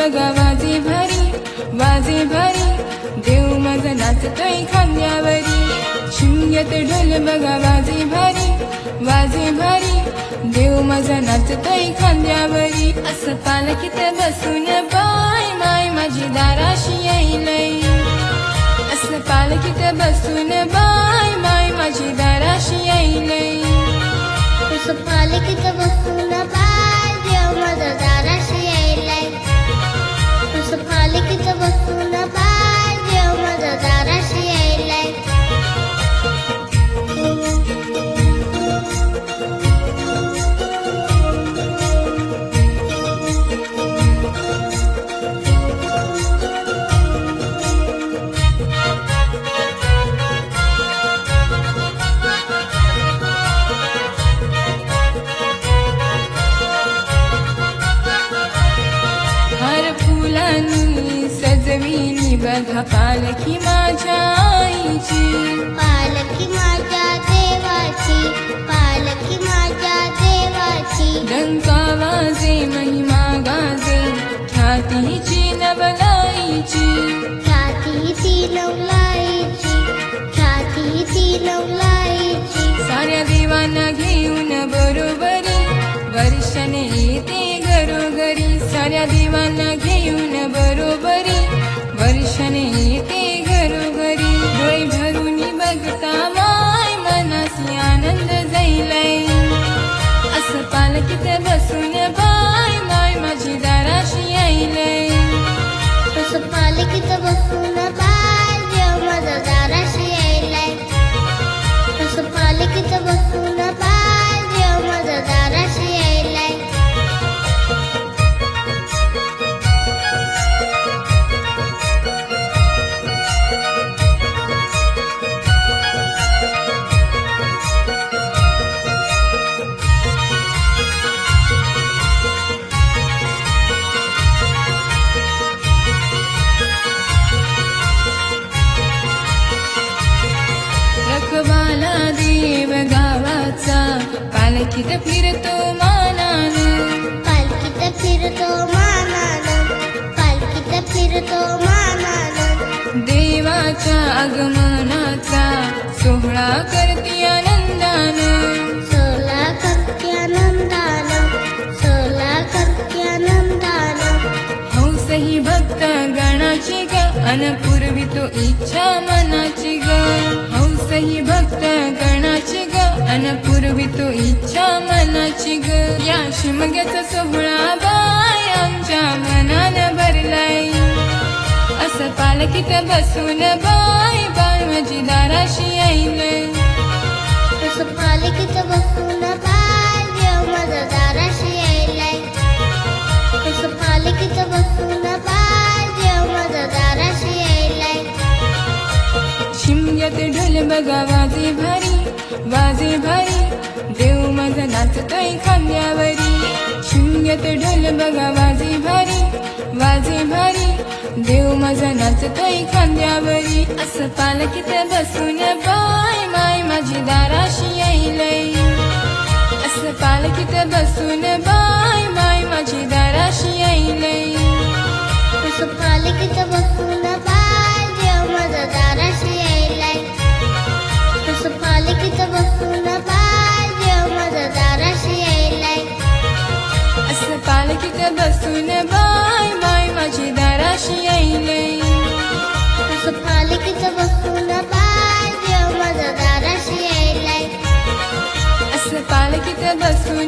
बघा वाजे भारी देव माझा नाचतोय खांद्यावरी. शिमग्यात ढोल बघा वाजे भारी देव माझा नाचतोय खांद्यावरी. असं पालखीत बसून बाय माय माझी दाराशी येईलय. असं पालखीत बसून बाय माय माझी दाराशी येईलय. असं पालखीत बसून बाय देव माझा दाराशी येईलय. असं पालखीत बसून बाय देव माझा दाराशी येईलय. सजविली बघा पालखी माझ्या आईची. पालखी माझ्या देवाची, पालखी माझ्या देवाची. डंका वाजे महिमा गाजे ख्यातीची नवलाईची. ख्यातीची नवलाईची, ख्यातीची नवलाईची. साऱ्या देवांना घेऊन बरोबरी वर्षाने येते घरोघरी. साऱ्या देवांना घेऊन बरोबरी वर्षाने येते घरोघरी. डोळे भरून बघता माय मनासी आनंद जाईलय. असं पालखीत बसून बाय माय माझी दाराशी येईलय. असं पालखीत बसून बाय देव माझा दाराशी येईलय. असं पालखीत बसून बाय देव माझा दाराशी येईलय. रखवाला देव गावाचा पालखीत फिरतो मानानं. पालखीत फिरतो मानानं, पालखीत फिरतो मानानं. देवाच्या आगमनाचा सोहळा करती आनंदानं. सोला करते आनंदानं, सोला करते आनंदानं. हौस ही भक्त गणाची ग अन पुरवितो इच्छा मनाची ग. हौस ही भक्त गणाची ग अन पुरवितो इच्छा मनाची ग. या शिमग्याचा सोहळा बाय आमच्या मनानं भरलाय. असं पालखीत बसून बाय बाय माझी दाराशी येईलय. असं पालखीत बसून बाय देव माझा दाराशी येईलय. असं पालखीत बसून बाय देव माझा दाराशी येईलय. शिमग्यात ढोल बघा वाजे भारी देव माझा नाचतोय खांद्यावरी. शिमग्यात ढोल बघा वाजे भारी देव माझा नाचतोय खांद्यावरी. असं पालखीत बसून बाय माय माझी दाराशी येईलय. असं पालखीत बसून बाय माय माझी दाराशी येईलय. असं पालखीत बसून बाय देव माझा दाराशी येईलय. असं पालखीत बसून बाय देव माझा दाराशी येईलय. असं पालखीत बसून बाय बाय माझी दाराशी येईलय. असं पालखीत बसून बाय देव माझा दाराशी येईलय. असं पालखीत बसून